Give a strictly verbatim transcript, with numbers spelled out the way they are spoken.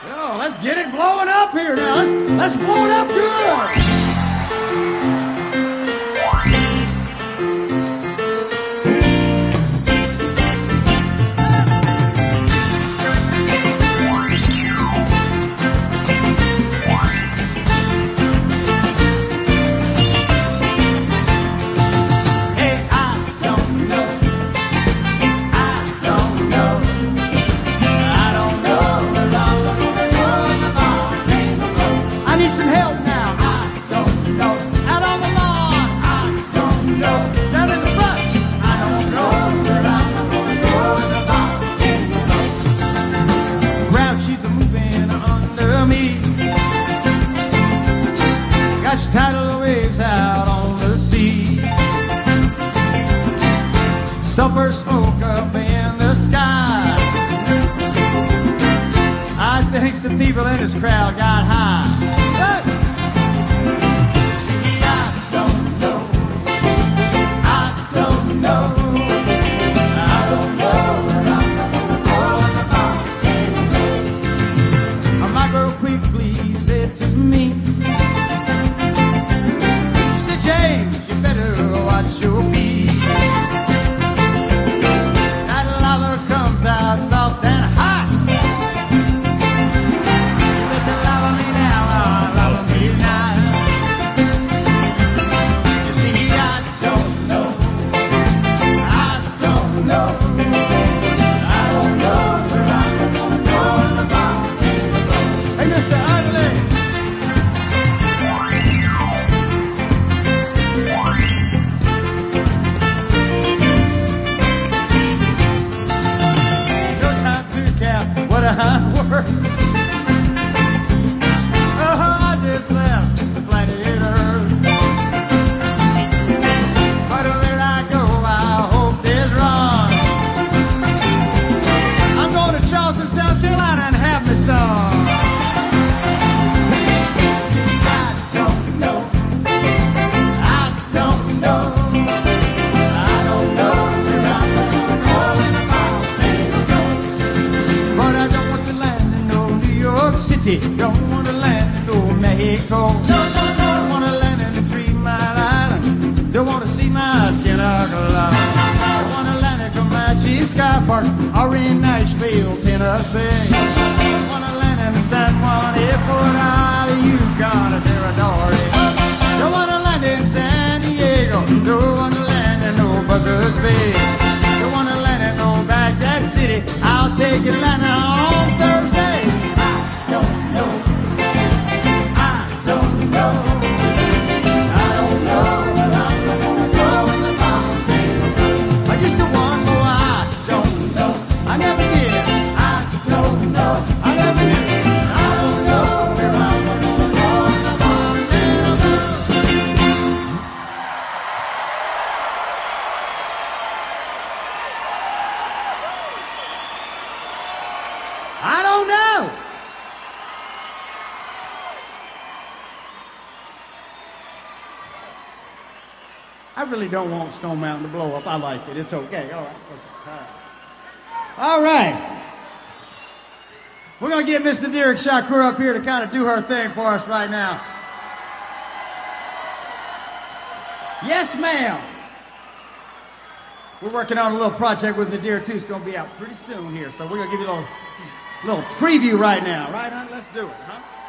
Oh, let's get it blowing up here now. Let's, let's blow it up good. Tidal waves out on the sea, sulfur smoke up in the sky. I think some people in this crowd got high. Hey! See, I don't know, I don't know, I don't know where I'm gonna go. My girl quickly said to me, watch your feet. That lava comes out soft and hot. Let the lava me now, lava me now. You see, I don't know, I don't know, I don't know where I'm gonna go in the mountain. Hey, Mister Adley. What a work. Oh, I just left the planet Earth. But where I go, I hope there's wrong. I'm going to Charleston, South Carolina and have me some. I don't know. I don't know. I don't know where I'm gonna go in the mountain. But I don't want to land in no New York City. Don't want to land in no Mexico. No, no, no. Don't want to land in the Three Mile Island. Don't want to see my skin ugly. Don't want to land in Comanche Sky Park or in Nashville, Tennessee. Don't want to land in the San Juan Airport out of Yukon or Territory. Don't want to land in San Diego. Don't want to land in no Buzzards Bay. Don't want to land in no Baghdad City. I'll take Atlanta on Thursday. I don't know. I don't know. I don't know where I'm gonna go in the mountain. I just one more. I don't know. I never did. I don't know. I never did. I don't know where I'm gonna go in the mountain. I don't know. I really don't want Stone Mountain to blow up. I like it. It's okay. All right. Okay. All right. We're going to get Mister Derek Shakur up here to kind of do her thing for us right now. Yes, ma'am. We're working on a little project with Nadir too. It's going to be out pretty soon here. So we're going to give you a little, little preview right now. Right, hon? Let's do it, huh?